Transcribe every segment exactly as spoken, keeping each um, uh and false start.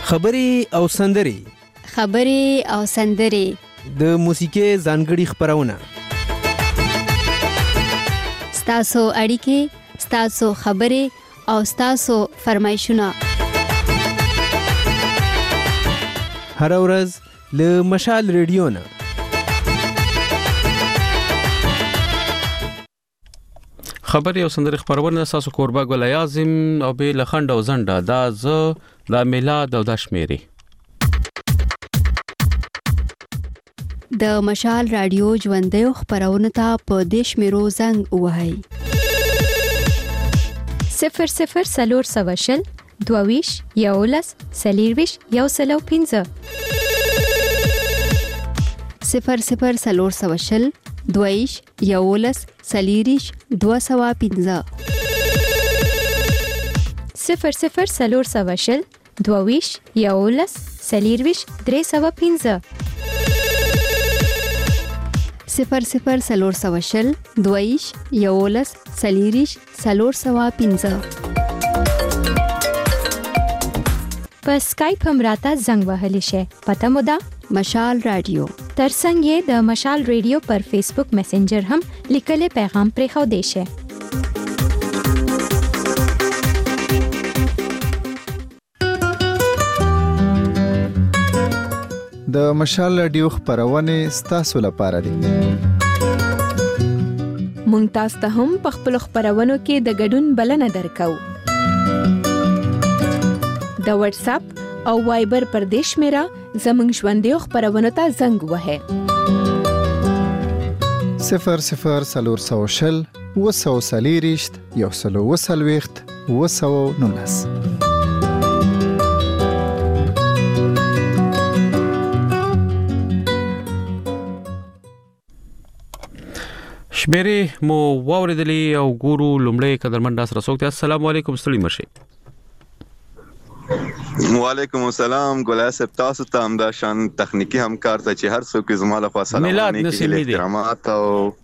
خبرې او سندرې خبرې او سندرې د موسیقۍ ځانګړي خبرونه ستاسو اړیکې ستاسو خبرې او ستاسو فرمایشونه هر ورځ له مشال ریډیو نه خبرې او سندرې خبرونه تاسو کوربه ګل اعظم او به لخند او زنده دا ز د میلاد او د شمیري د مشال رادیو ژوندۍ خبرونه ته په دیش میرو زنګ وهاي صفر صفر سلور سواشل دوویش یولس سلیرویش یو سلو پینزه صفر صفر سلور سواشل دویش یولس سلیریش دو سوا پینزه صفر صفر سلور سواشل دوویش یولس سلیرویش درې سوا پینزه صفر صفر سلور سواشل دویش یولس سلیریش سلور سوا پینزه په سکایپ هم راته زنګ وهلی شي پته مو ده مشال رادیو ترڅنګ یې د مشال ریډیو پر فیسبوک میسنجر هم لیکلي پیغام پرې خو دی شي د مشال رادیو خبرونه ستاسو لپاره دي مونږ تاسو ته هم په خپل خبرونو کې د ګډون بلنه درکو د واتس اپ او وایبر پر دیش میرا زمنګ ژوندۍ خبرونه ته زنګ وهه صفر صفر سلور سوشل وسو سلیریشت یو سلو وسلويخت وسو نونس شمیري مو واوریدلی او ګورو لومړی قدرمن داس رسوک السلام علیکم ستړي مرشي وعلیکم السلام ګلای صاحب تاسو ته هم دا شان تخنیکی همکار ته چې هر څوک زموږ لپاره سلام میلاد نسیمی دي احترامات او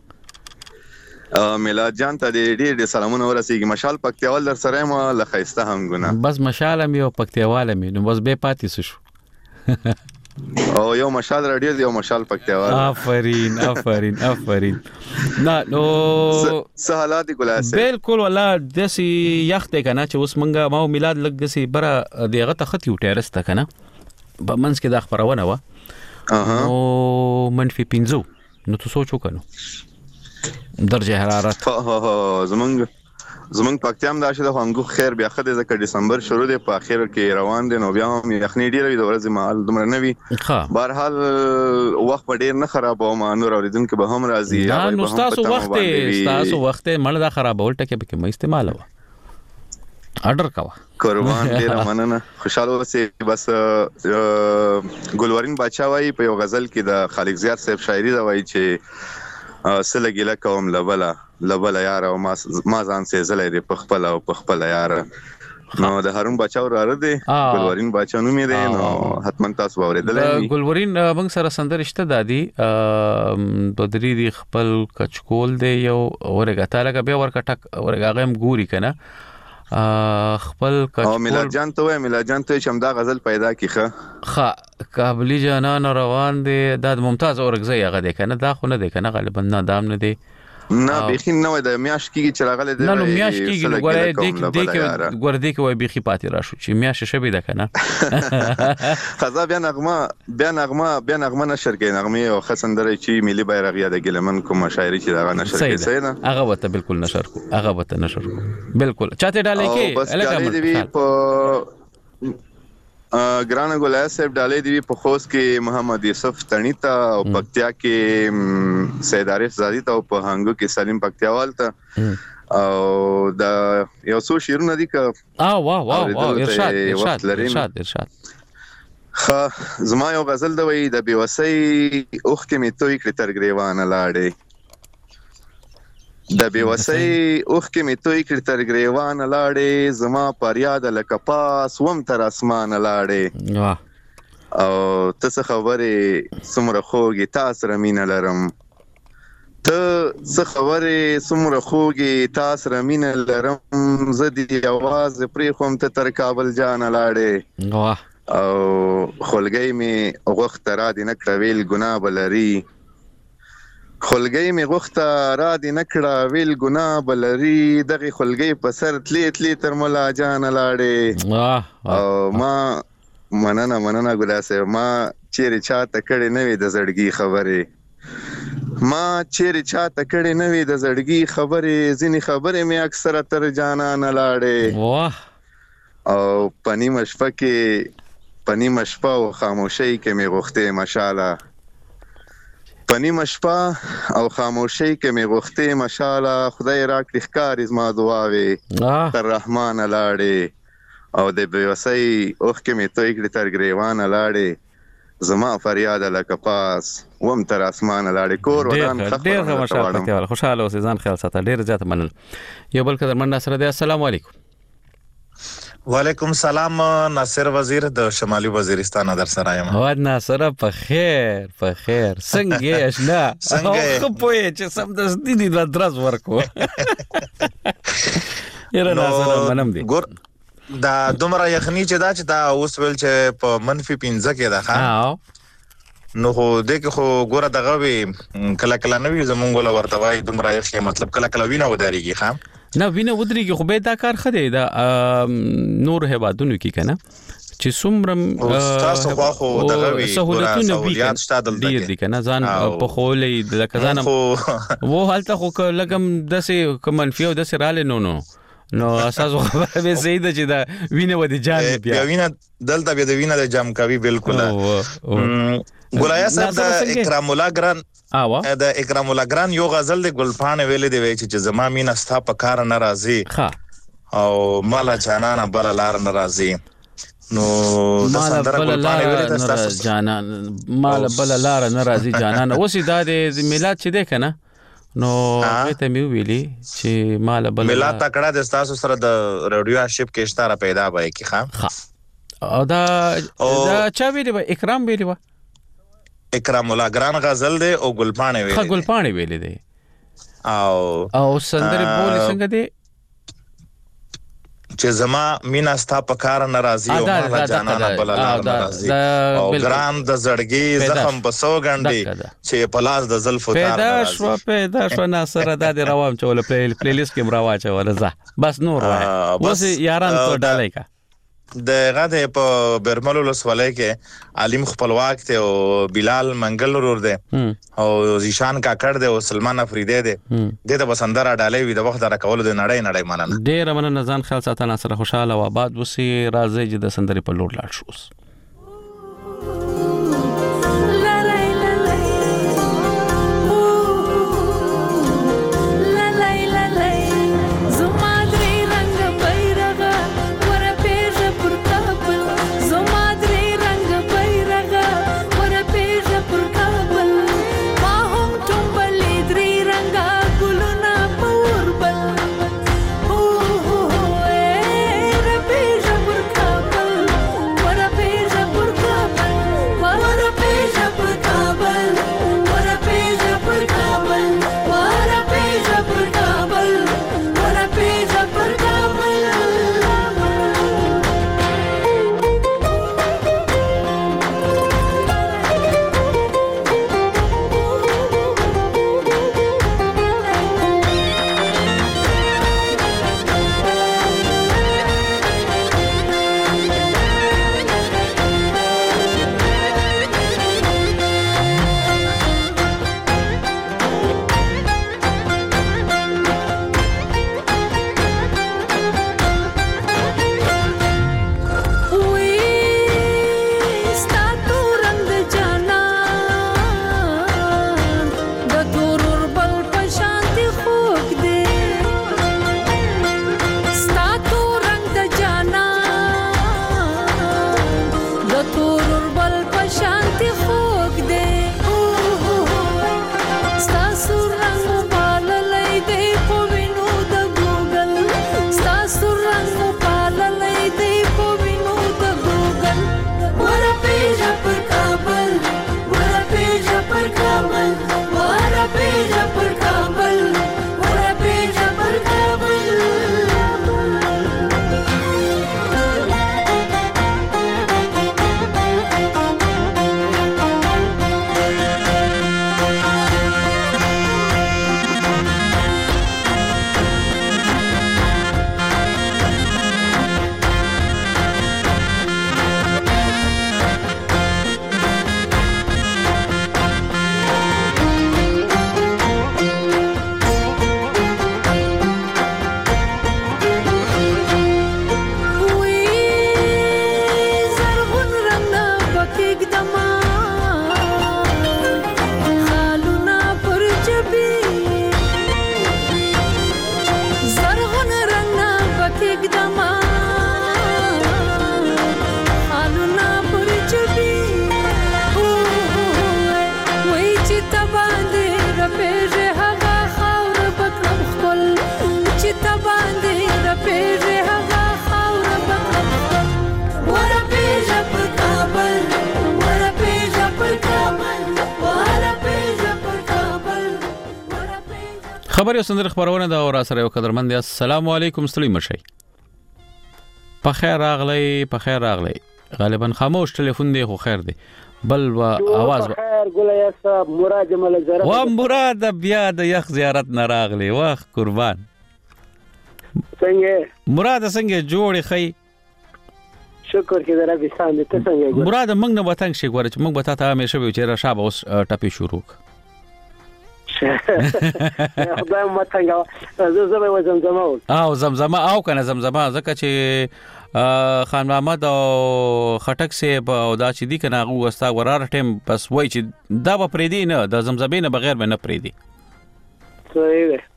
میلاد جان ته ډېر ډېر سلامونه ورسیږي مشال پکتیوال در سره ما لخيسته هم ګونه بس مشال مې او پکتیوال مې نو بس به پاتې شو او یو مشال رادیو یو مشال پکتیوال آفرین آفرین آفرین نه نو سهالات ګلای صاحب بالکل ولا دسی یخت کنه چې اوس منګه ما میلاد لګ دسی بره دغه ته خط یو ټیرس ته کنه په منځ کې د خبرونه و اها او منفي پنځو نو تاسو سوچو کنه درجه حرارت ها ها زمونږ زمونږ پکتیام دا شته هنګو خیر بیا خدای ځکه دسمبر شروع دی په اخر کې روان دي نو بیا هم یخنی ډیره وي د ورځې مال دومره نه وي بهرحال وخت په ډیر نه خراب او ما نور اوریدونکو به هم راځي یا نو تاسو وخت تاسو وخت مړه دا خرابول ټکه به کې استعمال و آرډر کاوه قربان ډیر مننه خوشاله اوسئ بس ګلورین بادشاہ وای په یو غزل کې د خالق زیات صاحب شاعري دا وای چې سلګیله کوم لبلا لبلا یار او ما ما ځان سي زلې دی په خپل او په خپل یار نو د هارون بچاو را ردی ګلورین بچاو نوم یې دی نو حتما تاسو اوریدلې ګلورین موږ سره سندرشته دادی بدری دی خپل کچکول دی یو اورګه تعالی کا به ورکه ټک اورګه غم ګوري کنه خپل کچکول او میلاد جان ته وای میلاد جان ته چې دا غزل پیدا کیخه خا قابلی جانان روان دی د ممتاز اورګزی هغه دی کنه دا خو نه دی کنه غالبا نه دام نه دی نه بيخي نه وای د میاش کیږي چې راغله دی نه نو میاش کیږي ګوره دې کې ګوره دې کې وای بيخي پاتې راشو چې میاش شبي ده کنه خزا بیا نغمه بیا نغمه بیا نغمه نشر کې نغمه او خسندره چې ملي بیرغ یاد ګلمن کوم شاعري چې دا نشر کې صحیح نه هغه وته بالکل نشر کو هغه وته نشر کو بالکل چاته ډالې کې الګا ګران ګلای صاحب ډالې دی په خوست کې محمد یوسف تنیتا او پکتیا کې سید عارف زادی ته او په هنګو کې سلیم پکتیاوال ته او دا یو څو شیرونه دي ک اه واه واه واه ارشاد ارشاد ارشاد ارشاد خا زما یو غزل د وی د بیوسی اوخ کې می توي کړ تر ګریوان لاړې د بیوسی اوخ کې می توي کړ تر ګریوان لاړې زما پر یاد لکه پاس وم تر اسمان لاړې واه او تاسو خبره سمره خوږی تاسو رمینه لرم ته څه خبره سمره خوږی تاسو رمینه لرم زدي आवाज پرې خوم ته تر کابل جان لاړې واه او خلګي می غوخت را دي نکړه ویل ګناه بلري خلګي می غوخت را دي نکړه ویل ګناه بلري دغه خلګي په سر تلی تلی تر مولا جان لاړې او ما مننه مننه ګلاسه ما چیرې چاته کړي نه وي د زړګي خبره ما چیرې چاته کړي نه وي د زړګي خبره ځینې خبره می اکثره تر جانا نه لاړې واه او پنی مشفه کې پنی مشفه او خاموشي کې می غوخته مشاله پنی مشفه او خاموشي کې می غوخته مشاله خدای راکړي ښکار زما دعاوي تر رحمان لاړې او د بیوسۍ اوخ کې می توې کړې تر ګریوان لاړې زما فریاد لکه پاس وم تر اسمان لاړې کور ودان ډېر خوشاله خوشاله اوسې ځان خیال ساته ډېر زیات منل یو بل قدر من سره دی السلام علیکم وعلیکم سلام ناصر وزیر د شمالي وزیرستان در سره یم او ناصر په خیر په خیر څنګه اشنا څنګه په چې سم د دې د درز ورکو یره ناصر منم دی ګور دا دومره یخنی چې دا چې دا اوس ویل چې په منفي پنځه کې ده ها نو خو دې کې خو ګوره دغه وی کله کله نوې زمونږ له ورته وای دومره یخ مطلب کله کله وینه ودرېږي ها نه وینه ودرېږي خو به دا کار خدای دا نور هبادونو کې کنه چې څومره تاسو خو دغه وی سہولتونه ډیر دي کنه ځان په خولې د کزانم وو حالت خو لګم دسه منفي او دسه رااله نو نو نو اساسو خبره به زید چې دا وینه ودی جام بیا وینه دلته به د وینه د جام کوي بالکل ګولایا صاحب د اکرام الله ګران اوا د اکرام الله ګران یو غزل د ګلپان ویلې دی چې زما مين استا په کار ناراضي او مالا جانان بل لار ناراضي نو د سندره ګلپان ویلې تاسو جانان مال بل لار ناراضي جانان اوس دا د میلاد چې ده کنه نو ته مې ویلي چې مال بل میلاد تکړه د تاسو سره د رادیو شپ کې اشاره پیدا وای کی خام او دا دا چا ویلی و اکرام ویلی و اکرام الله ګران غزل دی او ګلپانه ویلی ها ګلپانه ویلی دی او او سندره بولی څنګه دی چې زما مینا ستا په کار ناراضي او مالا جانانا بل لار ناراضي او ګران د زړګي زخم په سو غنډي چې پلاس د زلفو تار پیدا شو پیدا شو ناصر د روام چول پلی لیست کې مروا چول زه بس نور وای اوس یاران ته ډالای کا د غاده په برملو لسولای کې علیم خپلواک ته او بلال منګل ورور دی او زیشان کاکړ دی او سلمان افریدی دی د بسندره ډالې وي د وخت را کول د نړۍ نړۍ مننه ډیر مننه ځان خیال ساتنه سره خوشاله او آباد وسی راځي چې د سندري په لور لاړ شوس What a خبر یو سندره خبرونه دا اور سره یو قدرمند السلام علیکم ستړي مشي په خیر راغلی په خیر راغلی غالبا خاموش ټلیفون دی خو خیر دی بل و आवाज خیر ګولیا صاحب مراد مل زره و مراد بیا د یخ زیارت نه راغلی واخ قربان څنګه مراد څنګه جوړی خی شکر کې درا به ساند ته څنګه مراد موږ نه وتنګ شي ګور چې موږ به تا همیشه به چې را شابه اوس ټپی شروع خدای مو څنګه زه زه به زمزمه او زمزمه او کنه زمزمه ځکه چې خان محمد او خټک سي او دا چې دي کنه هغه وستا ورار ټیم بس وای چې دا به پریدي نه د زمزمې نه بغیر به نه پریدي صحیح ده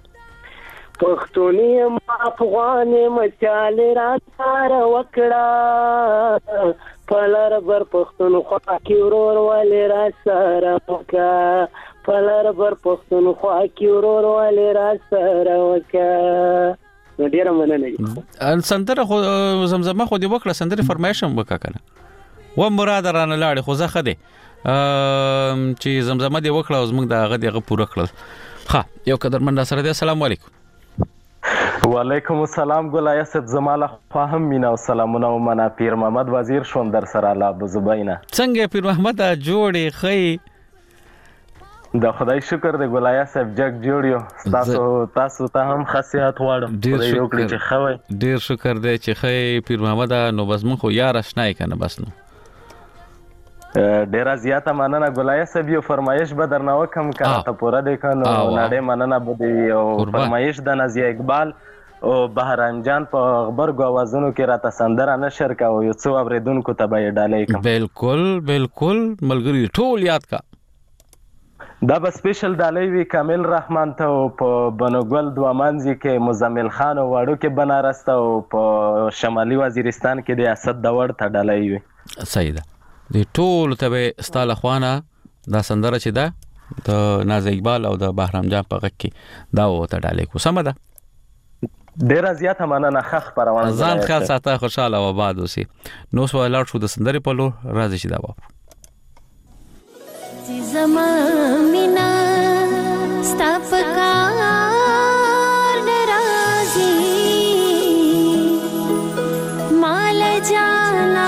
پښتوني ما افغاني مچال را تار وکړه پلار بر پښتون خو کی ورور ولې را سره وکا پلار بر پښتون خو کی ورور ولې را سره وکا نو ډیر مننه ان سندره خو زمزمه خو دی وکړه سندره فرمایشم وکا کنه و مراد رانه لاړ خو زه خده چې زمزمه دی وکړه اوس موږ دا غدي غ پوره کړل ها یو قدرمن سره دی السلام علیکم وعلیکم السلام ګلای صاحب زماله فهم مینا او سلامونه ومنه پیر محمد وزیر شون در سره لا ابو زبینا څنګه پیر محمد جوړې خی د خدای شکر دی ګلای صاحب جګ جوړیو تاسو تاسو ته هم خاصیت واړم ډیر شکر چې خوي ډیر شکر دی چې خی پیر محمد نو بس مون خو یار آشنای کنه بس نو ډیر زیاته مننه ګلای صاحب یو فرمایش به درنه وکم کنه ته پوره دی کنه نړۍ مننه بده یو فرمایش د نازیه اقبال او بهرام جان په خبرګو اوازونو کې راته سندره نشر کا او یو څو اوریدونکو ته به ډالۍ کوم بالکل بالکل ملګری ټول یاد کا دا به سپیشل ډالۍ وی کامل رحمان ته په بنوګل دوه منځي کې مزمل خان واړو کې بنارس ته او په شمالي وزیرستان کې د اسد داور ته ډالۍ وی صحیح ده د ټول ته ستاله خوانه دا سندره چې ده د ناز اقبال او د بهرام جان په غږ کې دا وته ډالې کو سم ده ډیر زیاته مننه خخ پروانه ځان خاص ساته خوشاله و باد اوسې نو سو لاړ شو د سندره په لور راځي چې دا و زما مینا ستاپکار ناراضي مال جانا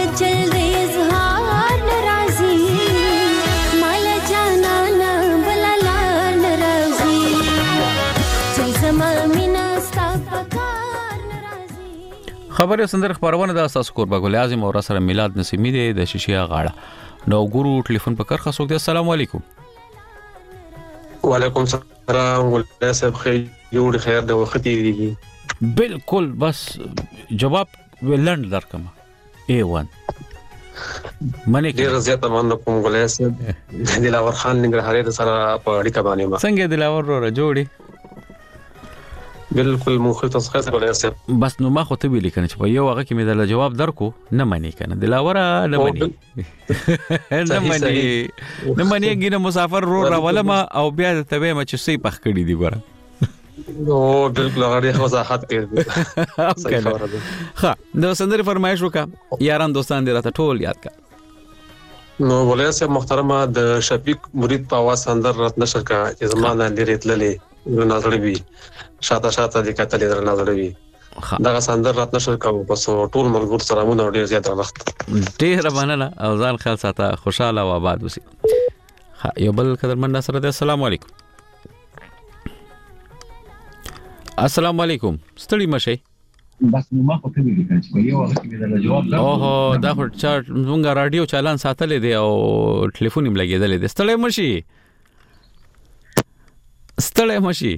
चल दे इजहार नाराजी माला जाना ना बला लार नाराजी चल समा मिना स्ता पकार नाराजी خبره سندر خبرونه د اساس قربا ګل اعظم او سره میلاد نسیمی دی د شیشیا غاړه نو ګورو ټلیفون په کار خاصو دی. السلام علیکم. وعلیکم السلام ولله صاحب خیر جوړ خیر د وخت دی بالکل بس جواب ولند درکم اے ون منه ډیر زیاته مننه کوم ولله صاحب دلاور خان نګرهاري سره په اړیکه باندې ما څنګه دلاور وروره جوړي بالکل مخه تاسو ښه ولله صاحب بس نو ما خو ته ویل کنه چې په یو هغه کې مې د جواب درکو نه مانی کنه دلاور نه مانی نه مانی نه مانی ګینه مسافر رو راولما او بیا ته به مچ سي پخ کړی دی ګوره او بالکل هغه وضاحت کړی ها د سندري فرمایش وکا یاران دوستان دې راته ټول یاد کا نو ولله صاحب محترمه د شفیق مرید په आवाज اندر رات نشر کا چې زمانه لري تللې نظر وی شاته شاته د کتلې در نظر وی دا سندر رات نشر کوم پس ټول ملګر سلامونه ډیر زیات وخت ډیر مننه او ځان خیال ساته خوشاله او آباد وسی. ها یو بل قدرمن سره د السلام علیکم. السلام علیکم ستړي مشي بس نو ما خو ته ویل چې په یو وخت کې د جواب دا اوه دا خو چارت مونږه رادیو چالان ساتلې دی او ټلیفون یې لګیدل دی. ستړي مشي ستړي مشي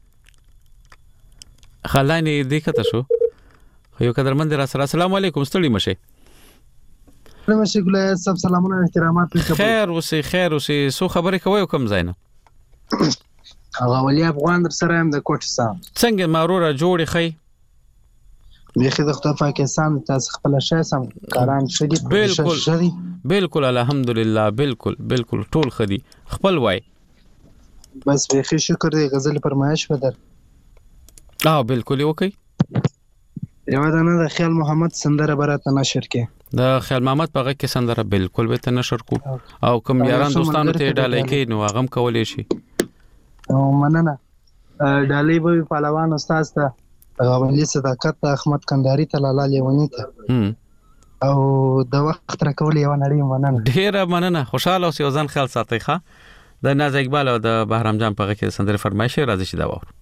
خلاني دې کته شو یو قدرمن در سره السلام علیکم ستړي مشي مشي ګل سب سلامونه احترامات خیر اوسې خیر اوسې سو خبرې کوي کوم زاینه هغه ولي افغان در سره هم د کوټ سام څنګه ماروره جوړې خي میخي د خپل پاکستان تاسو خپل شای سم کاران شدي بالکل بالکل الحمدلله بالکل بالکل ټول خدي خپل وای بس میخي شکر دی غزل فرمایش ودر اه بالکل یو کوي یو دا نه د خیال محمد سندره براته نشر کې د خیال محمد په غږ کې سندره بالکل به ته نشر کو او کوم یاران دوستانو ته ډالۍ کې نو هغه کولې شي او مننه ډالۍ به پهلوان استاد ته غوړلې صداقت احمد کندهاری ته لاله لیونی ته او د وخت را کول یو نړۍ مننه ډیر مننه خوشاله اوسئ ځان خیال ساتئ ښه د ناز اقبال او د بهرام جان په غږ کې سندره فرمایش راځي چې دا وره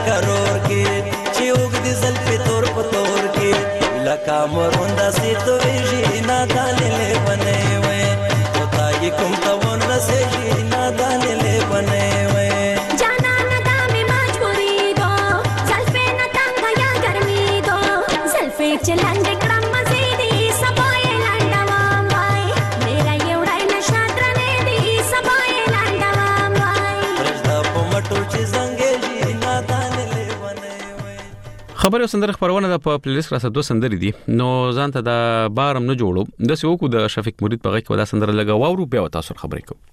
کرور کې چې وګ دې زل په تور په تور کې لکه مروندا سي تو ویجی نه دانلې بنې وې او تا یې کوم تا ون رسېږي نه دانلې بنې وې چلند کړم مزيدي سبای لاندوام وای میرا یوړای نشا درنه دي سبای لاندوام وای رجدا په مټو چې زنګېږي نادانلې ونه خبره سندره خبرونه د په پلیلیست را سره دوه سندري دي نو ځان ته د بارم نه جوړو د سوکو د شفیق مرید په غږ کې ودا سندره لګا واورو بیا تاسو خبرې کوم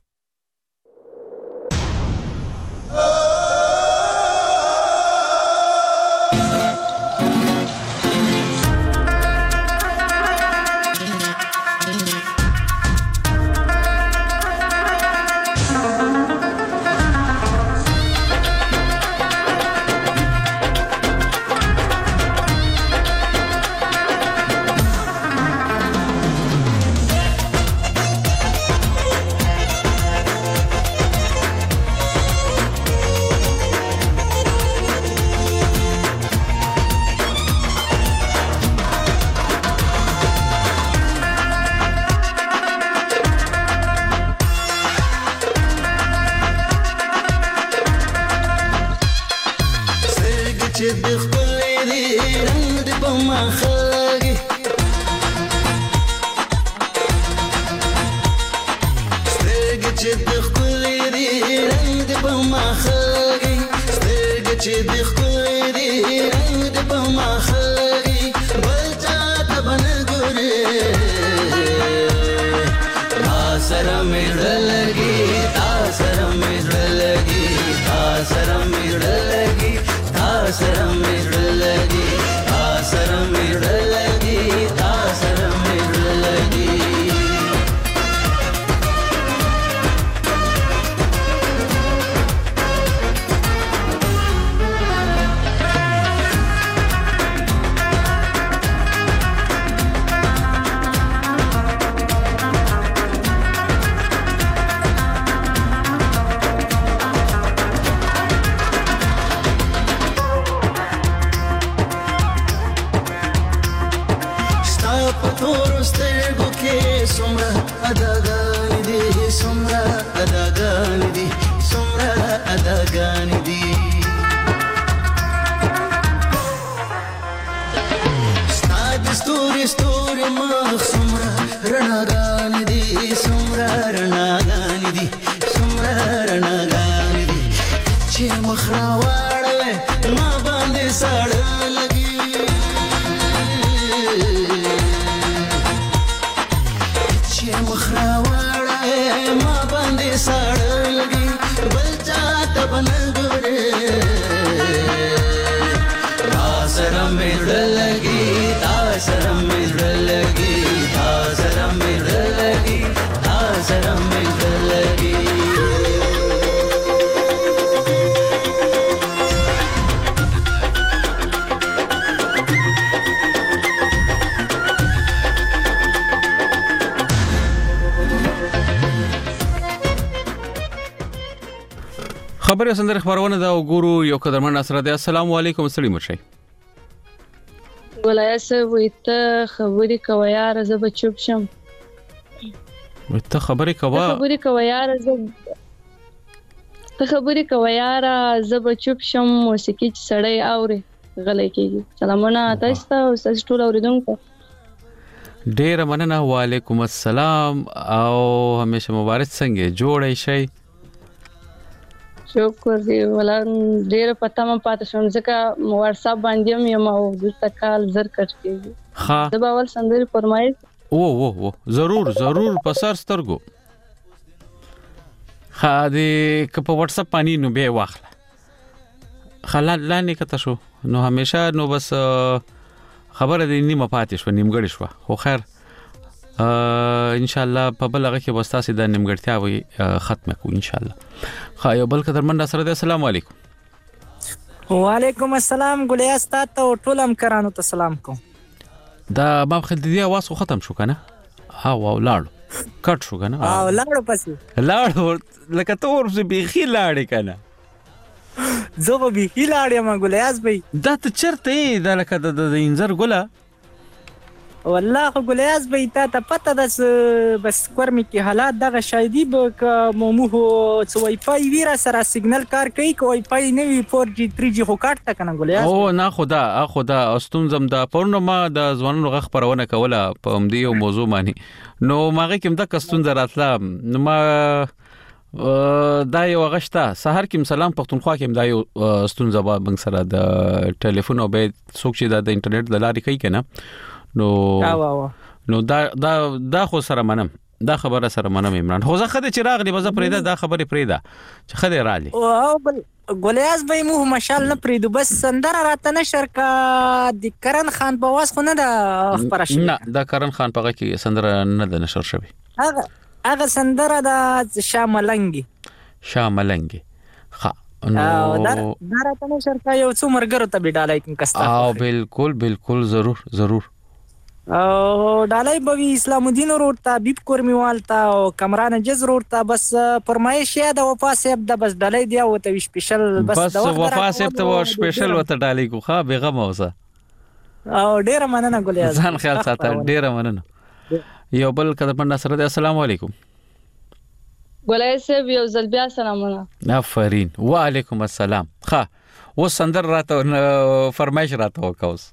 خبره سندره خبرونه دا وګورو یو قدرمن نصر دی السلام علیکم سلام مرشي ولای سه ویته خبرې کوي یار زه به چوپ شم ویته خبرې کوي خبرې کوي یار زه ته خبرې کوي یار زه به چوپ شم موسیقي سړی اوري غلې کېږي سلامونه تاسو ته او تاسو ټول اوریدونکو ډیر مننه وعلیکم السلام او همیشه مبارک څنګه جوړی شي شکر دی ولا ډیر پته ما پاتې شوم ځکه واتس اپ باندې مې ما د تکال زر کټ کېږي ها د باول سندري فرمایش او او او ضرور ضرور پسر سترګو ها دې که په واتس اپ باندې نو به واخله خلل لانی کته شو نو همیشه نو بس خبره دې نیمه پاتې شو نیمګړی شو خو خیر ان شاء الله په بلغه کې وستاسي د نیمګړتیا وي ختمه کو ان شاء الله خا یو بل قدرمن سره د السلام علیکم وعلیکم السلام ګلیا ستاسو ته ټول هم کرانو ته سلام کوم دا ما خل دې اواز ختم شو کنه ها واو لاړو کټ شو کنه او لاړو پسې لاړو لکه تور زه بيخي لاړې کنه زه به بیخي لاړ یم ګلیاز بی. دا ته چېرته یې دا لکه د د انځر ګله؟ والله خو ګلیاز بی تا ته پته ده څه بس کور مې کې حالات دغه شایدي به که مومو خو څه وای فای وي را سره سیګنل کار کوي که وای فای نه وي فور جي تھری جي خو کاټ ته که نه ګلیاز. او نه خو دا خو دا ستونزه هم ده. پرونه ما د ځوانانو غږ خپرونه کوله په همدې یو موضوع باندې، نو ما هغې کې هم دغه ستونزه راتله. نو ما دا یو هغه شته سهار کې سلام پښتونخوا کې هم دا یو ستونزه به موږ سره د ټلیفون او به څوک چې د انټرنیټ د لارې کوي که نه، نو نو دا دا دا خو سره منم، دا خبره سره منم عمران. خو زه خدای چې راغلی به زه پرېده دا خبرې پرېده چې خدای رالی. او بل ګلیاز بی مو مشال نه پرېدو، بس سندره راته نشر کا د کرن خان په واس خو نه ده خبره شوې. نه دا کرن خان په هغه کې سندره نه ده نشر شوې. هغه هغه سندره د شاه ملنګي شاه ملنګي. ښه نو دا دا راته نشر کا یو څو مرګرو ته به ډالای کوم کستا. او بالکل بالکل ضرور ضرور. او ډالای به اسلام الدین ورته بیب کورمیوال ته او کمران جز ورته بس فرمایش یا د وفا صاحب د بس ډالای دی او ته سپیشل بس بس وفا صاحب ته سپیشل وته ډالای کو ښه بیغم اوسه. او ډیر مننه ګلیاز. ځان خیال ساته ډیر مننه. یو بل کده پنده سره د السلام علیکم. ګلیاز صاحب یو ځل بیا سلامونه. آفرین وعلیکم السلام. ښه و سندر راته فرمایش راته وکاوس.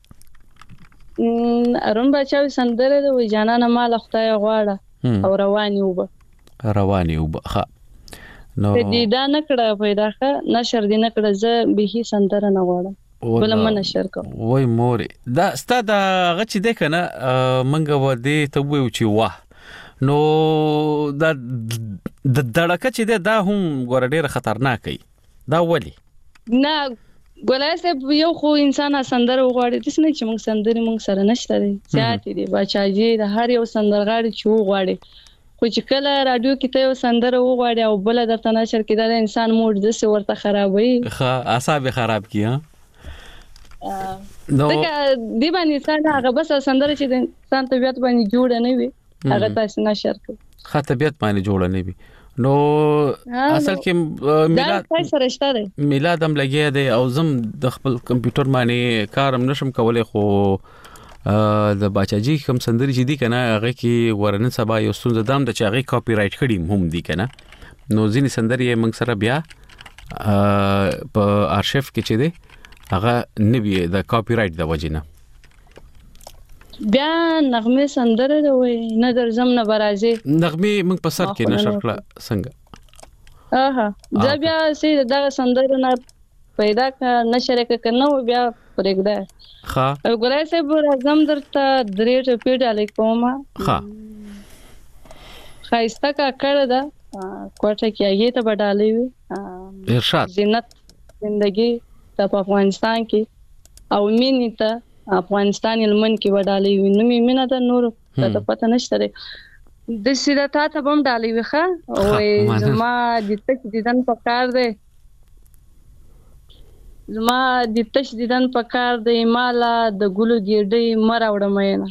ارون بچاوي سندره د وی جانانه مال خدای غواړه او رواني وبه رواني وبه. ښه نو دې دا نه کړه پیدا ښه نشر دې نه کړه زه به هي سندره نه غواړم بل من نشر کوم. وای مورې دا ستا د هغه چې دی که نه موږ به دې ته ووایو چې واه نو دا د دړکه چې دی دا هم ګوره ډېره خطرناکه وي. دا ولې؟ نه ګلیاز صاحب یو خو انسان سندره وغواړي داسې نه چې موږ سندرې موږ سره نشته دی زیاتې دي باچاجي د هر یو سندرغاړي چې وغواړي، خو چې کله راډیو کې ته یو سندره وغواړي او بله درته نشر کېده د انسان موډ داسې ورته خرابوي، ښه اعصاب یې خراب کړي. ځکه دې باندې انسان هغه بس سندره چې د انسان طبیعت باندې جوړه نه وي هغه تاسې نشر کوي. ښه طبیعت باندې جوړه نه وي نو اصل کې میلاد سرشته دی میلاد هم لګیا دی او زم د خپل کمپیوټر باندې کارم نشم کولای، خو د باچاجي کوم سندري چې دي کنه هغه کې ورنن سبا یو ستونزه دام د چاغي کاپی رائټ کړي هم دي کنه، نو ځینې سندري موږ سره بیا په ارشیف کې چې دی هغه نوی د کاپی رائټ د وجنه بیا نغمه سندره دی وای نه درځم نه برازي نغمه موږ په سر کې نشر کړه څنګه. اها ځا بیا سي دا سندره نه پیدا کا نشر کنه بیا پرېږده. ښه ګورای سه بر اعظم درته درې ټپې ډالې کومه. ښه خایسته کا کړه دا کوټه کې هغه ته بدالې وي ارشاد زینت زندگی د افغانستان کې او مینې ته افغانستان لمن کې وډالې وي نو مې نه د نور ته پته نشته د سیده تا ته بم ډالې وي. ښه او زما د تک دیدن په کار دی زما د تش دیدن په کار دی مالا د ګلو ګېډۍ مر وړم نه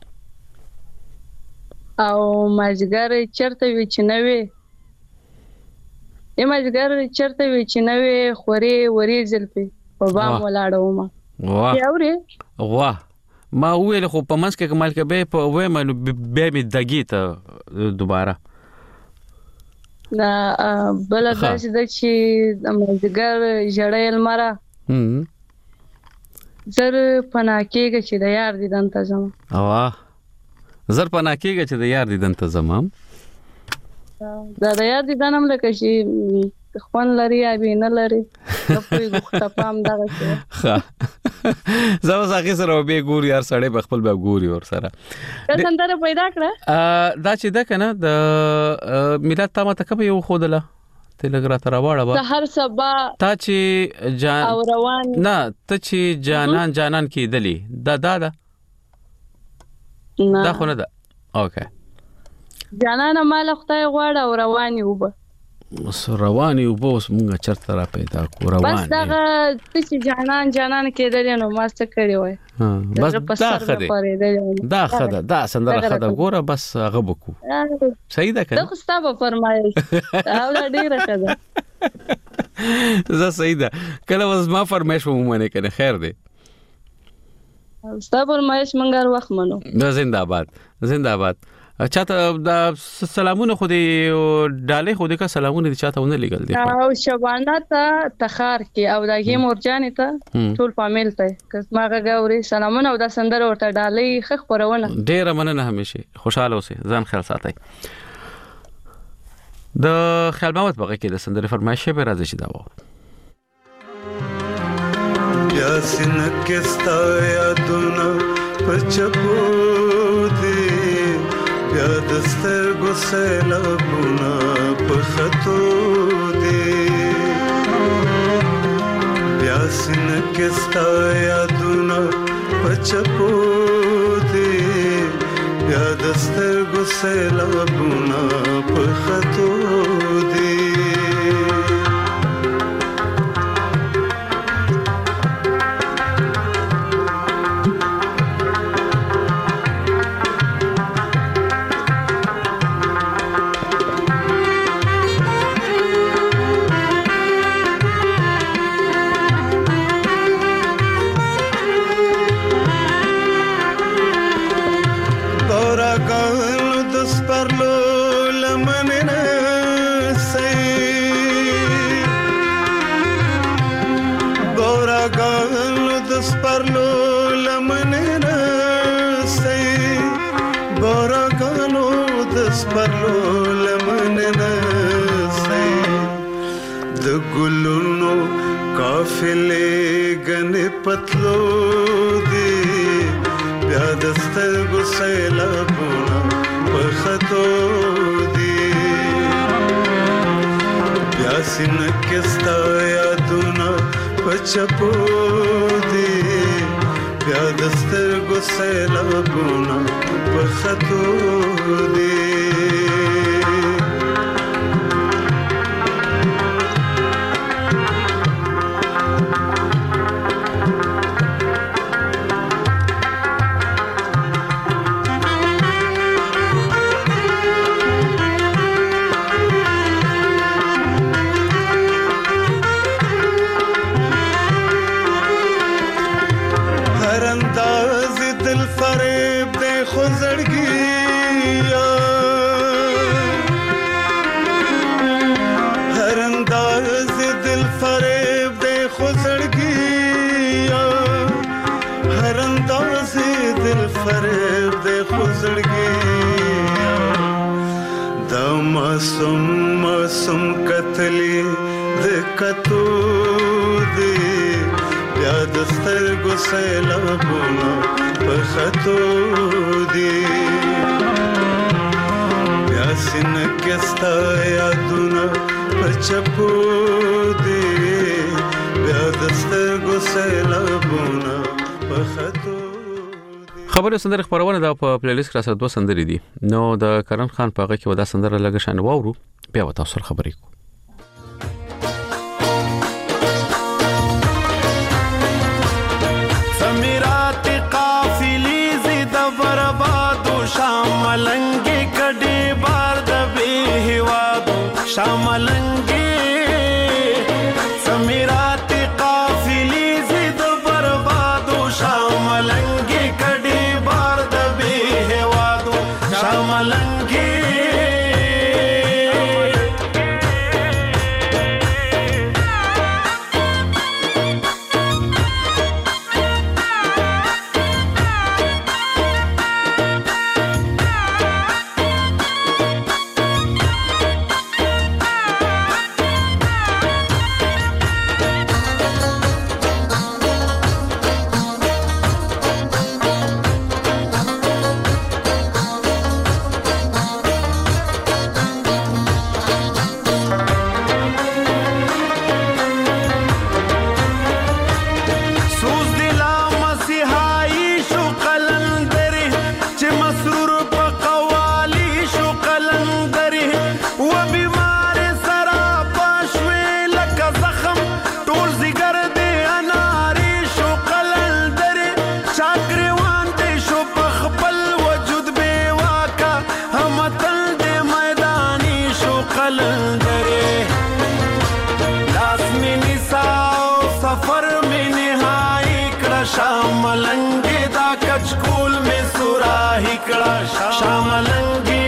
او ماجګر چرته وی چې نه وي یم ماجګر چرته وی چې نه وي خوري وري زلپي په بام ولاړو ما واه واه ما ویل خو په منځ کې کمال کې به په وې مې به مې دګی ته دوباره دا بل داسې د چې د مازدیګر ژړې لمره زر پناکېږي چې د یار دیدن ته ځم. واه زر پناکېږي چې د یار دیدن ته ځم. دا د یار دیدن هم لکه چې خوان لري یا به نه لري په وخت پام دغه ښه زما ساقي سره به ګوري یار سړی په خپل به ګوري ور سره د سندره پیدا کړه دا چې دا کنه د میلاد تامه تکبه یو خودله تلګرا تر واړه به هر سبا تا چې جان او روان نه ته چې جانان جانان کېدلی دا دا دا دا خو نه ده اوکې جانان مال خدای غواړه او رواني وبه رواني وبه اوس مونږه چرته را پیدا کو رواني بس دغه چې جانان جانان کېدل نو ما څه کړی وای بس دا خده دا خده دا سندره خده ګوره بس هغه بکو صحیح ده کنه دا خو ستاسو فرمایش او ډیره خده زه صحیح ده کله وز ما فرمایش ومنه کنه خیر دی ستا فرمایش مونږ هر وخت منو دا زنده باد زنده باد چاته دا سلامونه خو دی ډالې خو دی کا سلامونه دي چاته ونه لګل دي او شبانه ته تخار کې او دا کې مورجان ته ټول فامیل ته کسماغه غوري سلامونه او دا سندر ورته ډالې خخ پرونه ډیر مننه همیشه خوشاله اوسه ځان خیال ساتي د خیال مامت بغه کې د سندر فرمایشه به راځي دا و بیا سینکستا یادونه پچپو دی بیا دستر ګسلابونه پخته دی بیا سینکستا یادونه پچپو دی بیا دستر ګسلابونه پخته دی پتلو دی بیا دستر ګسلابونه پخته دی بیا سینکستا یادونه پچپو دی بیا دستر ګسلابونه پخته دی मासूम मासूम कतली दे कतो दे या दस्तर गुसलबुना पखतो दे या सिनकस्ता यादुना पचपो दे या दस्तर गुसलबुना पखतो خبره سندره خبرونه دا په پلی لیست کې راځي دوه سندرې دي نو د کرن خان په هغه کې ودا سندره لګه شان واورو بیا وتا سره خبرې کو سمیرات قافلی زید برباد شاملنګ کډي بار د به هوادو شاملنګ سمیرات قافلی زید برباد شاملنګ کړه شاملنګي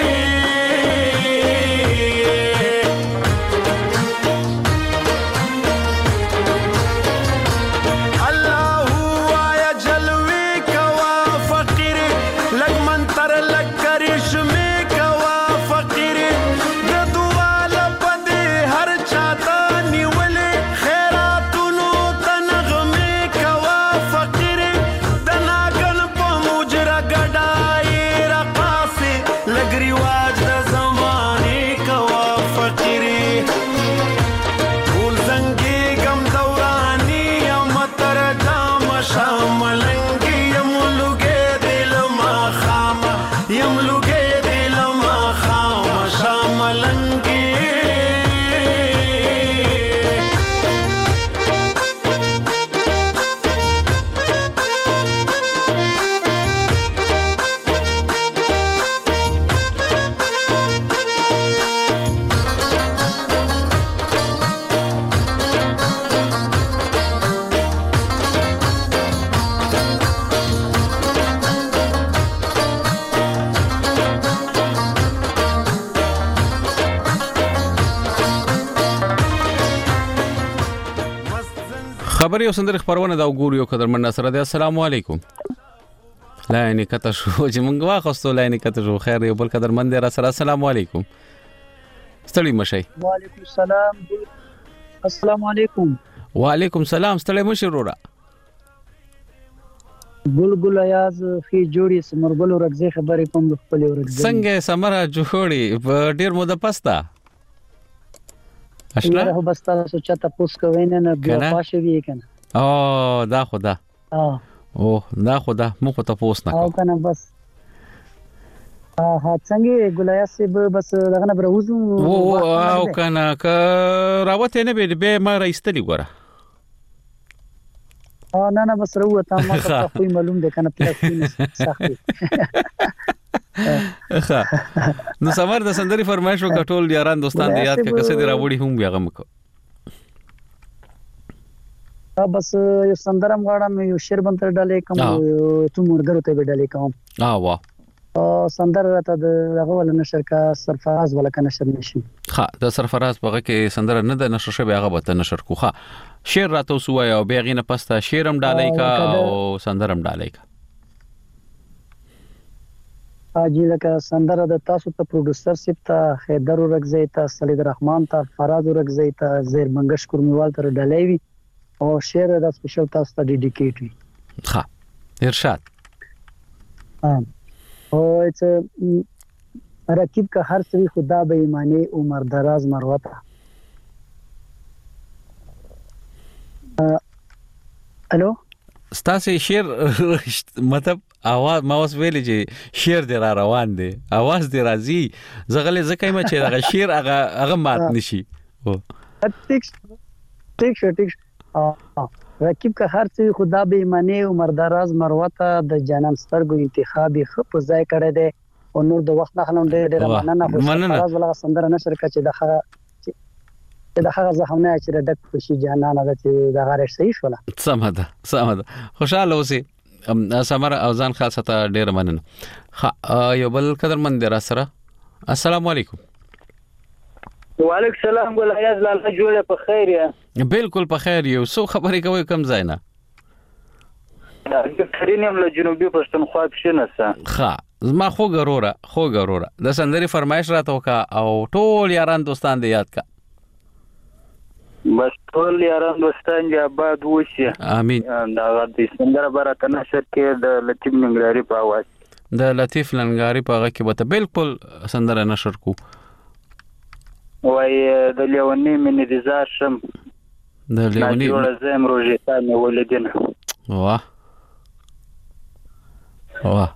خبر یو سندره خبرونه دا وګورو یو قدر من سره دی. السلام علیکم. لاینه کته شو چې مونږ واخستو لاینه کته شو. خیر یو بل قدر من دی را سره. السلام علیکم. ستړي مشي. وعلیکم السلام. السلام علیکم. وعلیکم السلام. ستړي مشي وروړه. ګلګل یاز خي جوړي سمرګل ورغزي خبرې کوم خپل ورغزي. څنګه سمره جوړي ډیر مو د پستا. اشنا هو بس تاسو چاته پوس کوي نه نه بیا پاشوي کنه. او دا خدا. اه او دا خدا مو خو ته پوس نه. او کنه بس اه ها څنګه ګلیا سي بس دغه نه بروزو. او او کنه ک راوته نه به ما راستلی ګوره. اه نه نه بس راوته ما ته خو معلوم ده کنه پلاستیک سخت. ښه نو سمر د سندري فرمایش وکټول یاران دوستان د یاد کې کسه دی راوړي هم بیا غم کو. ا بس یو سندرم غواړم یو شعر بنتر ډالې کوم ته مرګرو ته به ډالې کوم. اه واه ا سندر راته د هغه ول نشر کا سرفراز ولا کنه نشر نشي. ښه د سرفراز په کې سندر نه د نشر شوی هغه به نشر کو. ښه شعر راته وسوي او بیا غینه پستا شعرم ډالې کا او سندرم ډالې کا. اجي لکه سندره د تاسو ته پروډوسر سپ ته خیدر ورغزي ته سلید الرحمن ته فراز ورغزي ته زیر منګش کورمیوال ته ډلېوي او شعر د سپیشل تاسو ته ډیډیکیټ وي. ښه ارشاد. ها او چې رکیب کا هر سری خدا به ایمانی عمر دراز مروته. الو ستاسو شعر مطلب اواز ما اوس ویلې چې شعر دی را روان دی اواز دی راځي زغلې زکه ما چې هغه شعر هغه هغه مات نشي. او ټیک ټیک ټیک رکیب کا هر څه خدا به ایمانی عمر دراز مروته د جانان سترګو انتخابي خپ ځای کړی دی او نور د وخت نه خلون ډېر ډېر مننه خو فراز ولا سندره نشر کړي چې د هغه د هغه زخمونه چې ډک خوشي جانان د چې د غارش صحیح شوله. سمه ده سمه ده خوشاله اوسې سمر او ځان خاصه ته ډېر مننه. ها یو بل قدر من دی را سره. السلام علیکم. وعلیکم السلام ګل حیاز لاله جوړه په خیر یا بالکل په خیر یو سو خبرې کوي کم ځای نه کرینم له جنوبي پښتونخوا کې نسه. ښه زما خو ګروره خو ګروره د سندري فرمایش راته وکا او ټول یاران دوستان دې یاد کا. بس ټول یاران دوستان دې آباد وشي. امين. دا د سندره برته نشر کې د لطیف ننګرهاري په आवाज د لطیف ننګرهاري په هغه کې به بالکل سندره نشر کو. وای د لیونی من انتظار شم د لیونی جوړ زم روزه تا مې ولدنه. واه واه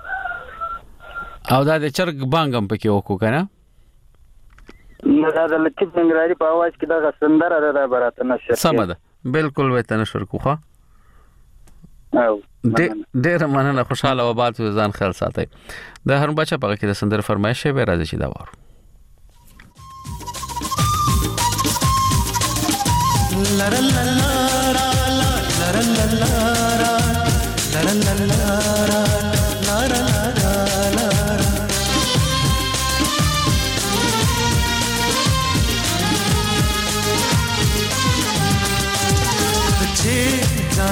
او دا د چرګ بانګم پکې وکړو کنه. نو دا د لطیف ننګرهاري په आवाज کې دا سندره ده برته نشر. سم ده بالکل وې ته نشر کو. ښه او ډېر مننه خوشاله او آباد ځان خیال ساتي. د هر بچا په کې د سندره فرمایش به راځي چې دا وره La la la la la la la la la la la la la la la la la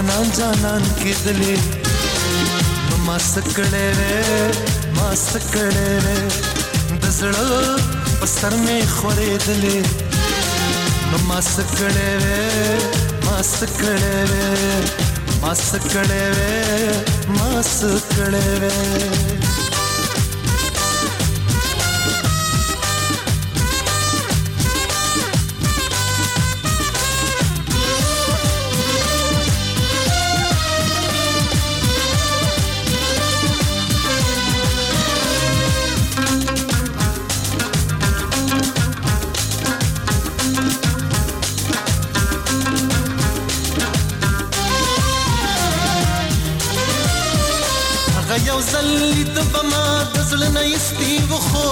جانان جانان کېدلې نو ما سکړې وې ما سکړې وې د زړه په سر مې خورېدلې نو ما سکړې وې ما سکړې وې ما سکړې وې ما سکړې وې یو زلی د بما د زړه نه ایستي وخو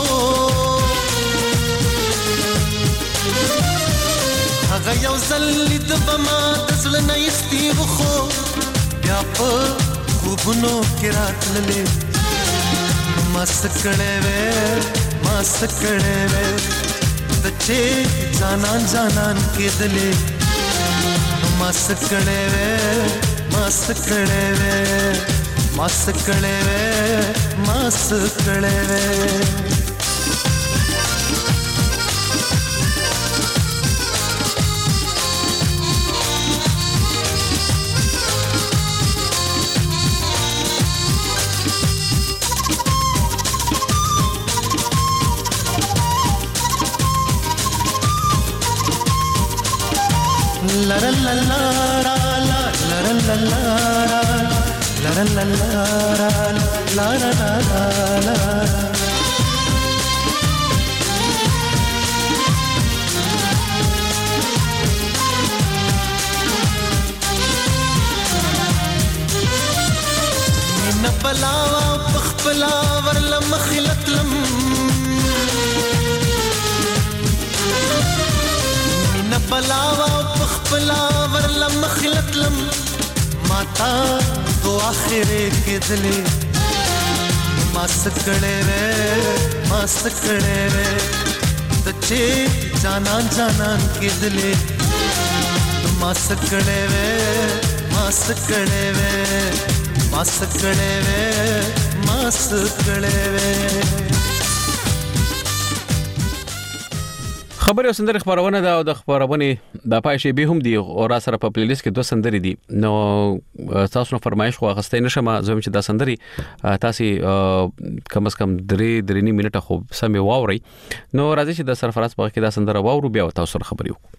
هغه یو زلی د بما د زړه نه ایستي وخو بیا په خوبونو کې راتللې ما سکړې وې ما سکړې وې د چې جانان جانان کېدلې ما سکړې وې ما سکړې وې ما سکړې وې ما سکړې وې la la la la la la la la la La la la la la la la la la Min balawa pakhpala warla makhlatlam Min balawa pakhpala warla makhlatlam Mata تو آخره کېدلې ما سکړې وې ما سکړې وې د چې جانان جانان کېدلې ما سکړې وې ما سکړې وې ما سکړې وې ما سکړې وې خبري او سندري خبرونه دا او د خبرونه د پایشي به هم دی او را سره په پلی لیست کې دوه سندري دي نو تاسو نو فرمایش خو غستې نشم زم چې دا سندري تاسو کم از کم درې درې نیم منټه خو سمې واوري نو راځي چې د سرفراز په کې دا سندره واورو بیا تاسو سره خبري وکړو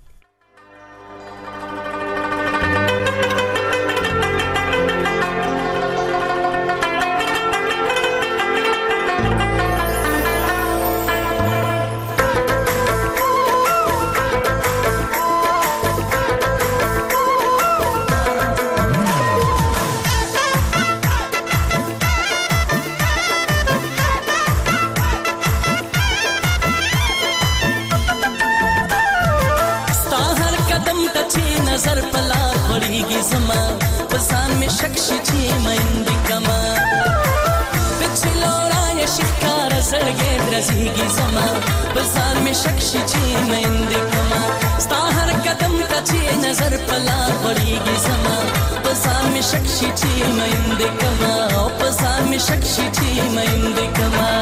رسیږي زما بازار می شکشي چې مند کما ستا هر قدم ته چې نظر پلا پړيږي زما بازار می شکشي چې مند کما او بازار می شکشي چې مند کما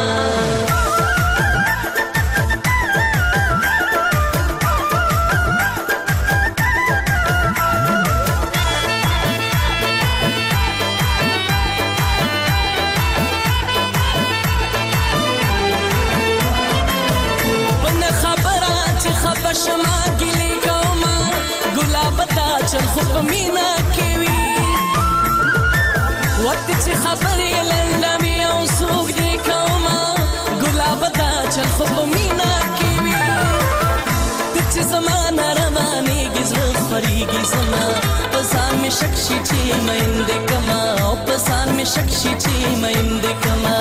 شما ګلې کوما ګلاب تا چل خو مینا کوي وخت چې خبرې لندمي او سوق دې کوما ګلاب تا چل خو مینا کوي چې زمانه رواني گزر فريږي زما پسان می شکشي چې مند کما او پسان می شکشي چې مند کما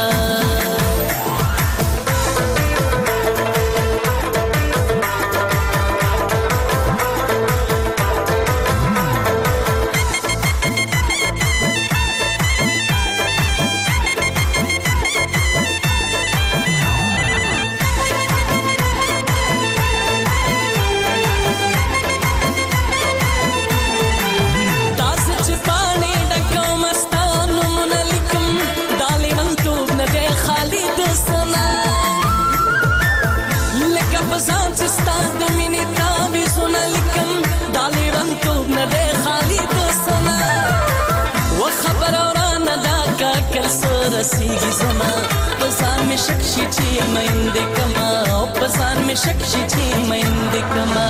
خلاصيږي زما پسان می شک شي چې مېند کما او پسان می شک شي چې مېند کما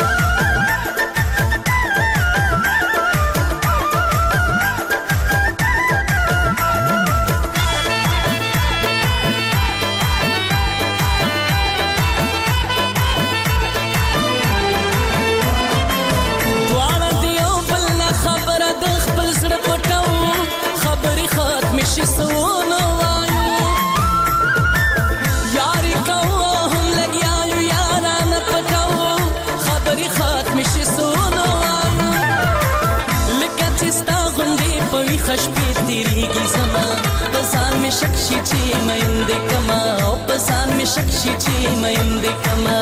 خشپې تیریږي زما پسان می شک شي چې مېند کما او پسان می شک شي چې مېند کما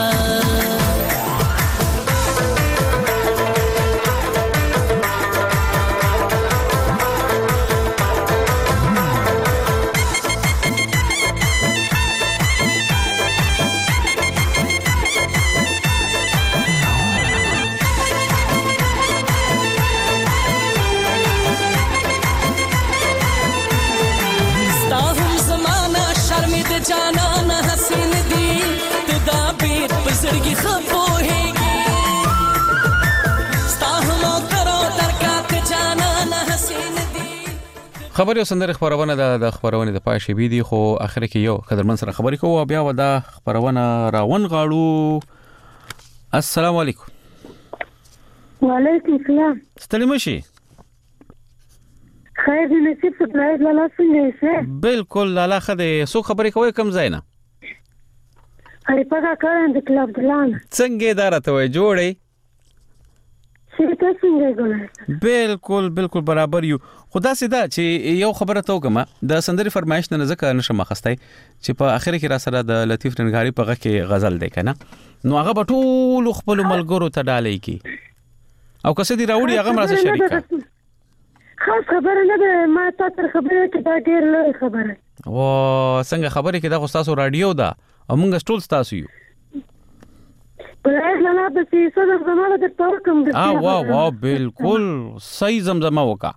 زړګي خپوهيږي ستاسو کرو ترکات جانان حسین دي خبري سندره خبرونه د خبرونه د پای شي بي دي خو اخر کې یو قدرمن سره خبرې کوو بیا ودا خبرونه راون غاړو السلام علیکم وعلیکم السلام ستړي مشي خیر دې نصیب ستړي لاله څنګه بالکل لاله خدای سو خبرې کوي کم زینا هرې پګه کارن د کلب دلان څنګه دارته وای جوړې څه څنګه ګولای بالکل بالکل برابر یو خدا سیدا چې یو خبره تو کومه د سندري فرمایش نه ځکه نشم خستای چې په اخر کې را سره د لطیف رنګاری په غږ کې غزل دی کنه نو هغه بټول خپل ملګرو ته ډالې کی او کسه دی راوړي هغه مرسته شریکه خاص خبره نه ده ما تاسو خبره کې دا ډیر لوی خبره و څنګه خبره کې دا خو تاسو رادیو ده امونږ ټول تاسو یو بلای نه به سي څه زمزمه د تور کوم د اه واه واه بالکل صحیح زمزمه وکا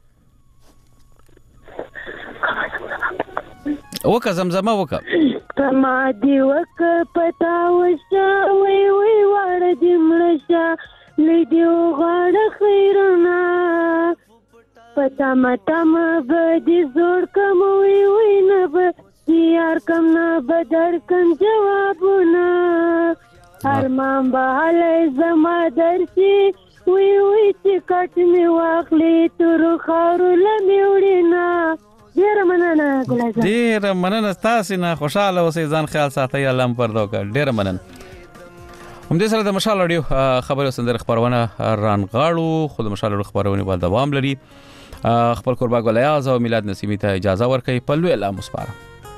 وکا زمزمه وکا تما دی وک پتا وشا وی وی وړ دې مړشا لیدو غړ خیرنا پتا متا ما بدي زور کوم وی وی نه به یار کم نه بدر کم جوابونه ارمان بهاله زما درسي وی وی چې کټ می واخلې تر خارو لمې وړینا ډیر مننه ګلزار ډیر مننه تاسو نه خوشاله اوسئ ځان خیال ساتئ الله پر دوکه ډیر مننه هم دې سره د مشال اړیو خبرو سندره خبرونه ران غاړو خو د مشال اړیو خبرونه بل دوام لري خپل قربا ګلیاز او میلاد نسیمی ته اجازه ورکړي په لوی الله مسپاره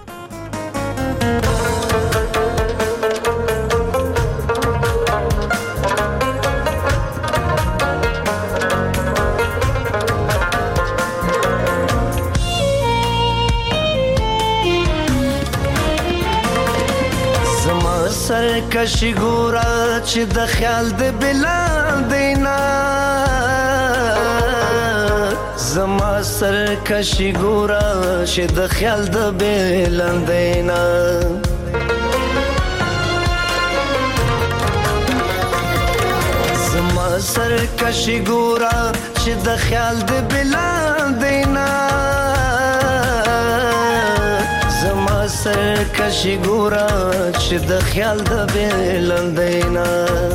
کشي ګورا چې د خیال د بلال دینا زما سر کشي ګورا چې د خیال د بلال دینا زما سر کشي ګورا چې د خیال د بلال دینا سر کشي ګورا چې د خیال د بلندینا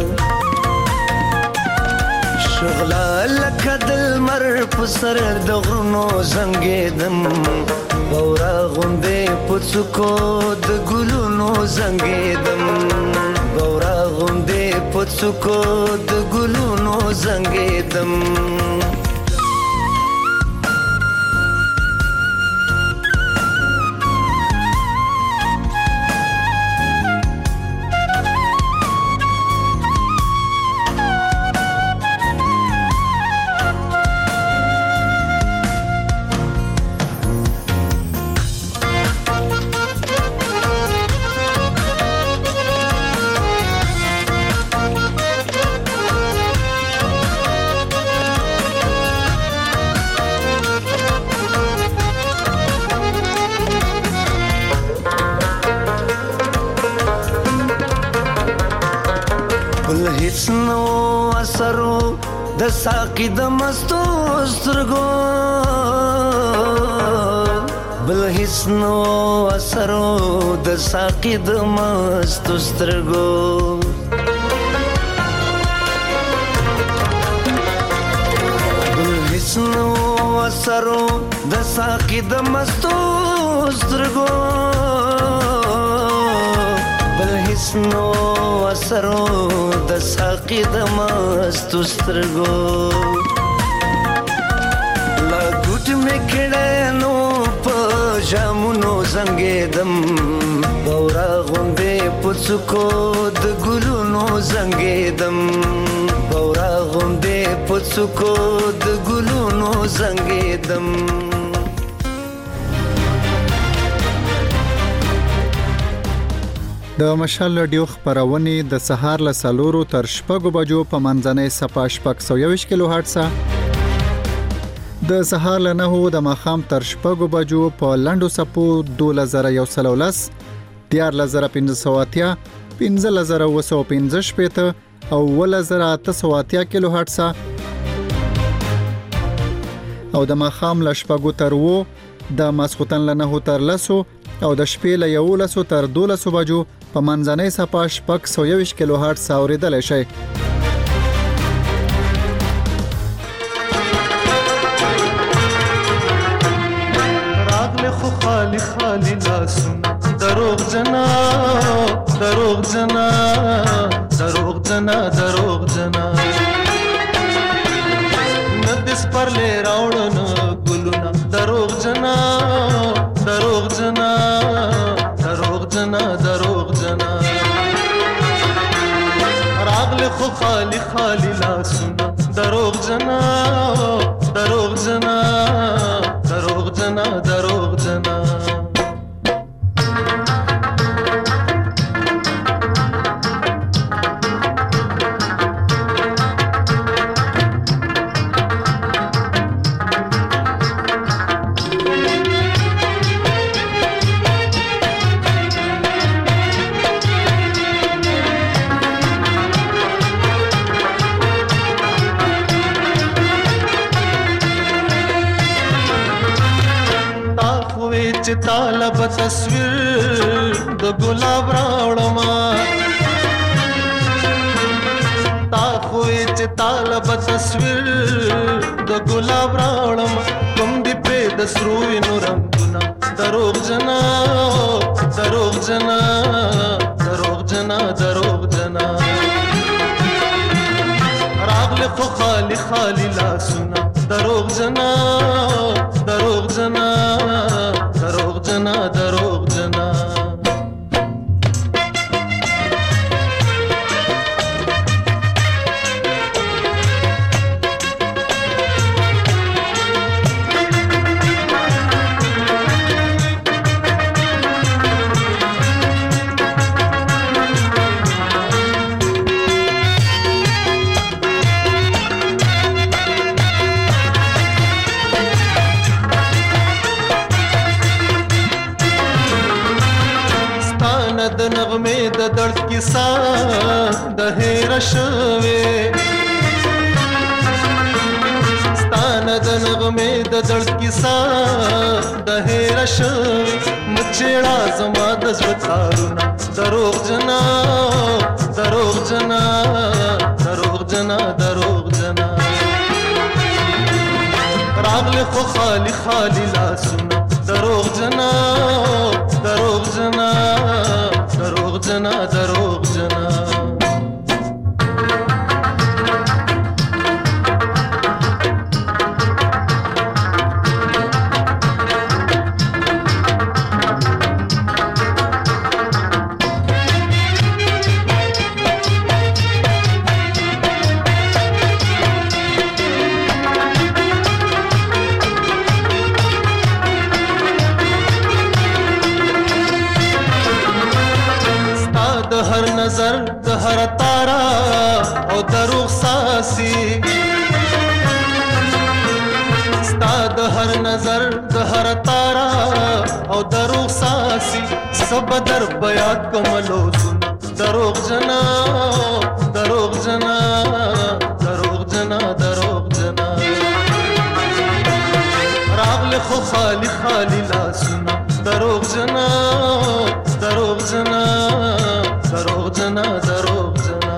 شغله لکه دل مر په سر د غرونو زنګېدم بورا غوندې په څوکو د ګلونو زنګېدم بورا غوندې په څوکو د ګلونو زنګېدم بل هیڅ نو اثرو د ساقي د مستو سترګو بل هیڅ نو اثرو د ساقي د مستو سترګو بل هیڅ نو اثرو د ساقي د مستو سترګو بل هیڅ نو اثرو د ساقي د مستو سترګو لا ګوټ مې کړه نو په جامونو زنګېدم بورا غوندې پڅکو د ګلونو زنګېدم بورا غوندې پڅکو د ګلونو زنګېدم د مشال رادیو خبرونه د سهار له سلورو تر شپږو بجو په منځنۍ صفه شپږ سوه یوویشت کیلو هرتز د سهار له نهو د ماښام تر شپږو بجو په لنډو صفو دوولس زره یو سل او لس دیارلس زره پنځه سوه اتیا پنځلس زره اووه سوه پنځه شپېته او اوولس زره اته سوه اتیا کیلو هرتز او د ماښام له شپږو تر اوو د ماسخوتن له نهو تر لسو او د شپې له یولسو تر دولسو بجو په منځنۍ صفه شپږ سوه یوویشت کیلو هرتز اورېدلی شئ. راغله خو خالی خالی لاسونه دروغ جنا دروغ جنا دروغ جنا دروغ جنا ندس پر لې راوړنه ګلونه دروغ جنا دروغ جنا دروغ جنا دروغ جنا راغله خو خالی خالی لاسونه دروغ جنا دروغ جنا دروغ جنا دروغ جنا طالب تصویر د ګلاب راوړما تا خوې چې طالب تصویر د ګلاب راوړما کوم دی په د سرو وینو رنگونه دروغ جنا دروغ جنا دروغ جنا دروغ جنا راغله خو خالی خالی لاسونه دروغ جنا دروغ جنا دروغ جنا دروغ جنا د نغمه د درد کیسه د هیر شوه ستانه د نغمه د درد کیسه د هیر شوه مچړه زما د زړه دروغ جنا دروغ جنا دروغ جنا دروغ جنا راغله خو خالی خالی لاسونه دروغ جنا دروغ جنا دروغ جنا دروغ جنا نظر د هر تارا او دروغ ساسي ستا د هر نظر د هر تارا او دروغ ساسي سب در بیات کملو سن دروغ جنا دروغ جنا دروغ جنا دروغ جنا راغله خو خالی خالی لاسونه دروغ جنا دروغ جنا دروغ جنا دروغ جنا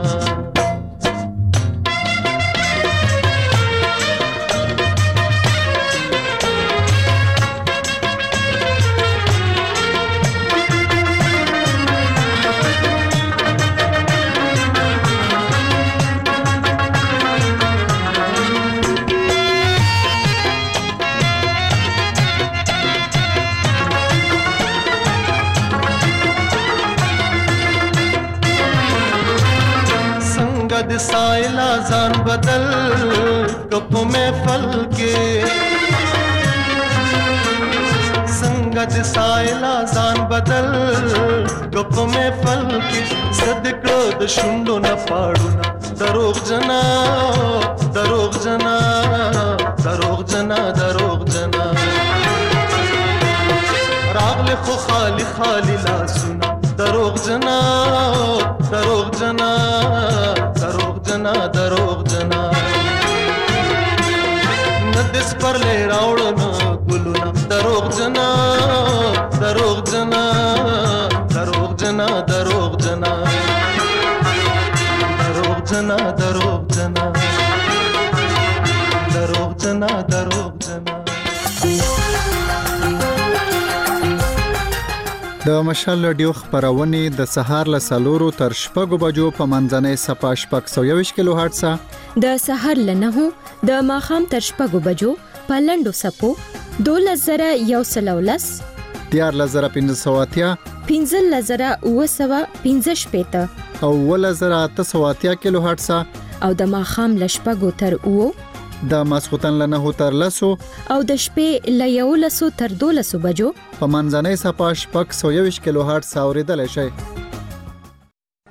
د سایلا ځان بدل کپ محفل کې څنګه د سایلا ځان بدل کپ محفل کې صدقو د شوندو نه پاړو دروغ جنا دروغ جنا دروغ جنا دروغ جنا راغله خو خالی خالی لاسونه دروغ جنا دروغ جنا دروغ جنا دروغ جنا ندس پر لے راوړو نو ګلونه دروغ جنا دروغ جنا دروغ جنا دروغ جنا دروغ جنا دروغ جنا دروغ جنا دروغ جنا د مشال رادیو خبرونه د سهار له سلورو تر شپږو بجو په منځنۍ صفه شپږ سوه یوویشت کیلو هرتز د سهار له نهو د ماښام تر شپږو بجو په لنډو سپو دولس زره یو سل او لس دیارلس زره پنځه سوه اتیا پنځلس زره اوه سوه پنځه شپېته او اوولس زره اته سوه اتیا کیلو هرتز او د ماښام له شپږو تر اوو د ماسخوتن له نهو تر لسو او د شپې له یولسو تر دولسو بجو په منځنۍ صفه شپږ سوه یوویشت کیلو هرتز اورېدلی شئ.